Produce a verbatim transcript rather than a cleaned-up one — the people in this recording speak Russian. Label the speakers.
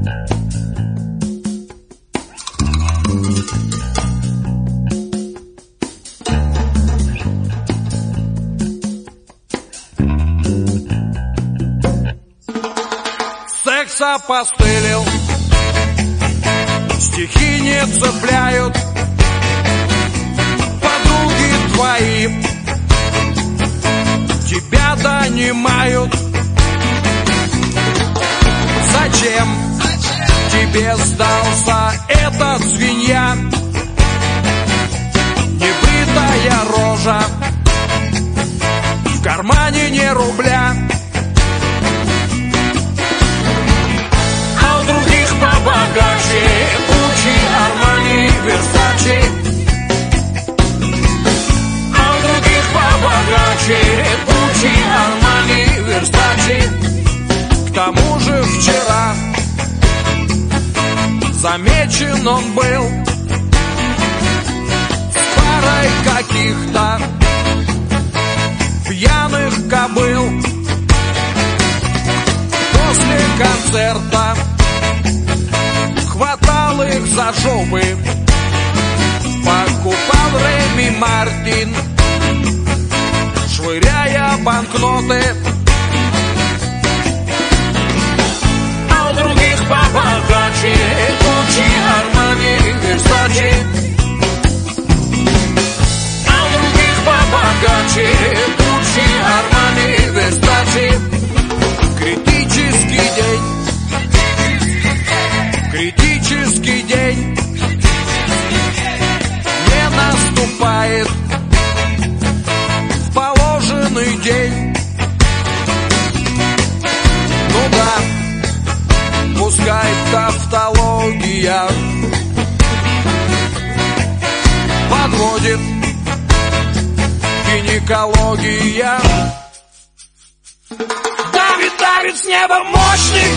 Speaker 1: Секс опостылил, стихи не цепляют, подруги твои тебя донимают. Зачем тебе сдался этот свинья? Небритая рожа, в кармане ни рубля. А у других побогаче Гуччи, Армани, Версачи. А у других побогаче Гуччи, Армани, Версачи. К тому же вчера замечен он был с парой каких-то пьяных кобыл. После концерта хватал их за жопы, покупал Реми Мартин, швыряя банкноты. А у других побогаче Гуччи, Армани, Версачи. А у других побогаче Гуччи, Армани, Версачи. Критический день, критический день не наступает в положенный день. Ну да, пускай тавтология подводит, гинекология. Давит, давит с неба мощный